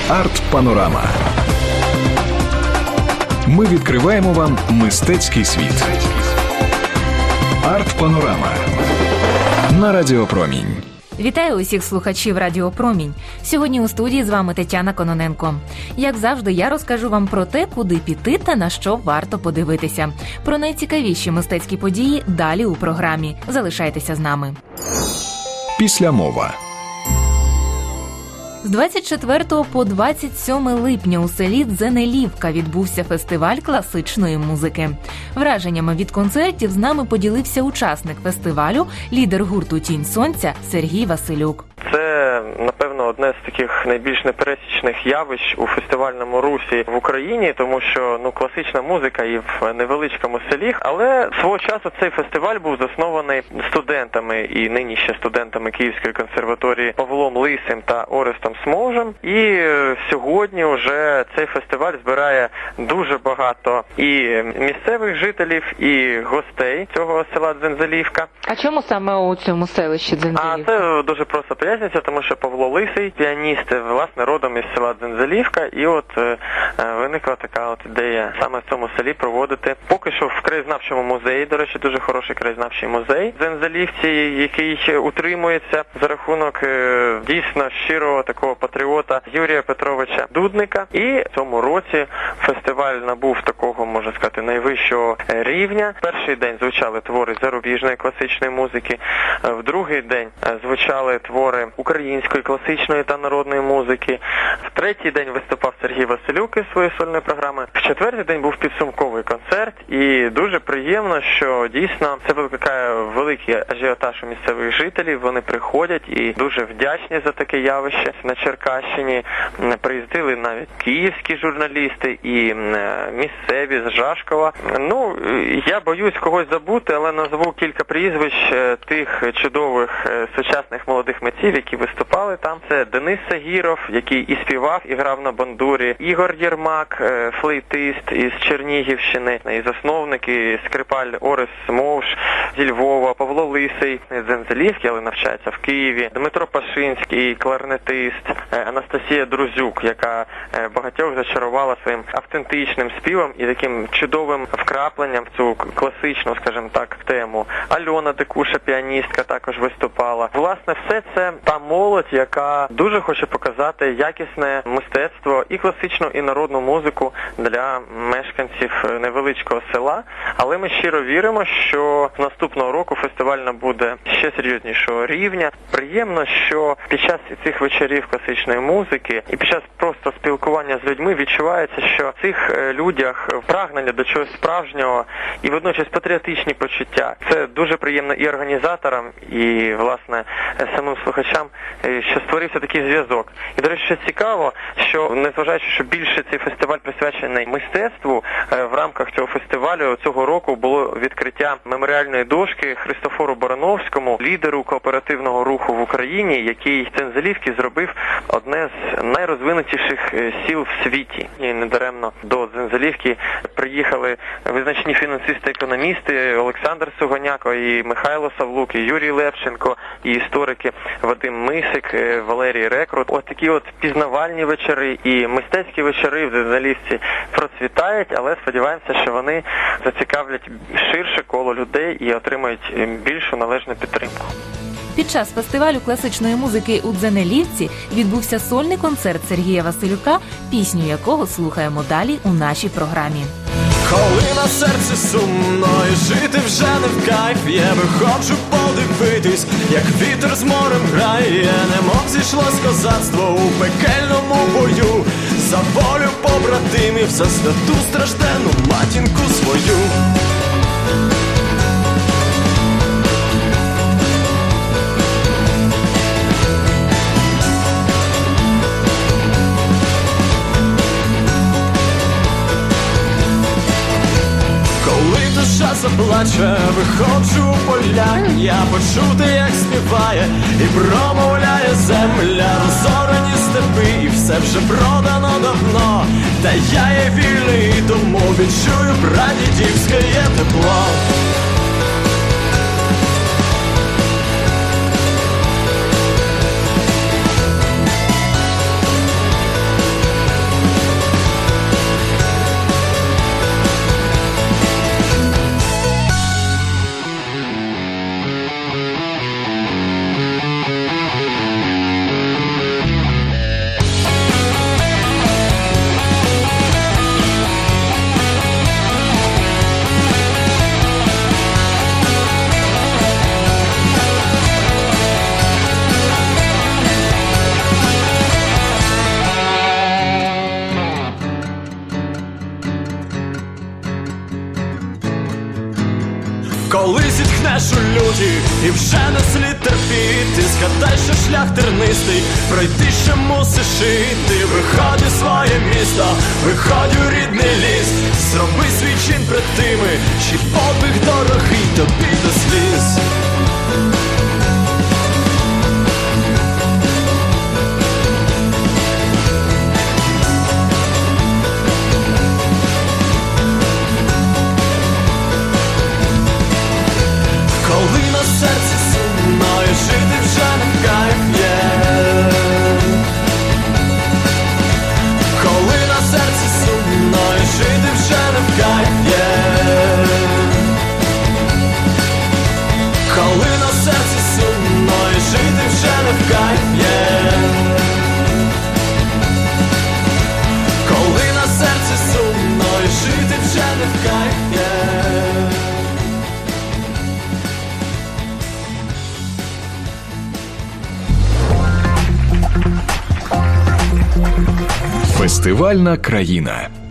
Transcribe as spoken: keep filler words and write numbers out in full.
Арт-панорама. Ми відкриваємо вам мистецький світ. Арт-панорама на Радіо Промінь. Вітаю усіх слухачів Радіо Промінь. Сьогодні у студії з вами Тетяна Кононенко. Як завжди, я розкажу вам про те, куди піти та на що варто подивитися. Про найцікавіші мистецькі події далі у програмі. Залишайтеся з нами. Післямова. З двадцять четвертого по двадцять сьоме липня у селі Дзенелівка відбувся фестиваль класичної музики. Враженнями від концертів з нами поділився учасник фестивалю, лідер гурту «Тінь сонця» Сергій Василюк. Це, напевно, одне з таких найбільш непересічних явищ у фестивальному русі в Україні, тому що ну класична музика і в невеличкому селі, але свого часу цей фестиваль був заснований студентами і нині ще студентами Київської консерваторії Павлом Лисим та Орестом Смовжем. І сьогодні вже цей фестиваль збирає дуже багато і місцевих жителів, і гостей цього села Дзензелівка. А чому саме у цьому селищі Дзензелівка? А це дуже просто пояснюється, тому що Павло Лисий, піаніст, власне, родом із села Дзензелівка, і от е, виникла така от ідея саме в цьому селі проводити. Поки що в краєзнавчому музеї, до речі, дуже хороший краєзнавчий музей в Дзензелівці, який утримується за рахунок е, дійсно щирого такого патріота Юрія Петровича Дудника. І в цьому році фестиваль набув такого, можна сказати, найвищого рівня. Перший день звучали твори зарубіжної класичної музики, в другий день звучали твори української класичної та народної музики. В третій день виступав Сергій Василюк із своєї сольної програми. В четвертий день був підсумковий концерт, і дуже приємно, що дійсно це викликає великий ажіотаж у місцевих жителів. Вони приходять і дуже вдячні за таке явище. На Черкащині приїздили навіть київські журналісти і місцеві з Жашкова. Ну, я боюсь когось забути, але назву кілька прізвищ тих чудових сучасних молодих митців, які виступали там. Це Денис Сагіров, який і співав, і грав на бандурі, Ігор Єрмак, флейтист із Чернігівщини, і засновник, і скрипаль Орест Смовж зі Львова, Павло Лисий з Дзензелівки, але навчається в Києві, Дмитро Пашинський, кларнетист, Анастасія Друзюк, яка багатьох зачарувала своїм автентичним співом і таким чудовим вкрапленням в цю класичну, скажімо так, тему. Альона Дикуша, піаністка, також виступала. Власне, все це та молодь, яка дуже хоче показати якісне мистецтво і класичну, і народну музику для мешканців невеличкого села. Але ми щиро віримо, що з наступного року фестиваль набуде ще серйознішого рівня. Приємно, що під час цих вечорів класичної музики і під час просто спілкування з людьми відчувається, що в цих людях прагнення до чогось справжнього і водночас патріотичні почуття. Це дуже приємно і організаторам, і, власне, самим слухачам, що створився такий зв'язок. І, до речі, що цікаво, що, незважаючи, що більше цей фестиваль присвячений мистецтву, в рамках цього фестивалю цього року було відкриття меморіальної дошки Христофору Барановському, лідеру кооперативного руху в Україні, який в Дзензелівці зробив одне з найрозвинутіших сіл в світі. І недаремно до Дзензелівки приїхали визначні фінансисти-економісти Олександр Сугоняко, і Михайло Савлук, і Юрій Левченко, і історики Вадим Мисик, Валерій Рекрут. Ось такі от пізнавальні вечори і мистецькі вечори в Дзензелівці процвітають, але сподіваємося, що вони зацікавлять ширше коло людей і отримають більшу належну підтримку. Під час фестивалю класичної музики у Дзенелівці відбувся сольний концерт Сергія Василюка, пісню якого слухаємо далі у нашій програмі. Коли на серці сумно і жити вже не в кайф, я виходжу подивитись, як вітер з морем грає, немов зійшлось козацтво у пекельному бою, за волю побратимів, за святу стражденну матінку свою. Заплаче, виходжу у поля, я почути, як співає і промовляє земля, розорені степи, і все вже продано давно, та я є вільний, тому відчую прадідівське тепло. Коли зітхнеш у люті і вже не слід терпіти, згадай, що шлях тернистий, пройти ще мусиш іти. Виходь у своє місто, виходь у рідний ліс, зроби свій чин пред тими, чий подвиг дорогий тобі до сліз. Коли на серці сумно і жити вже не в кайф є, коли на серці сумно і жити вже не в кайф є, коли на серці сумно і жити вже не в кайф є, коли на серці сумно і жити вже не в кайф є. Фестивальна країна.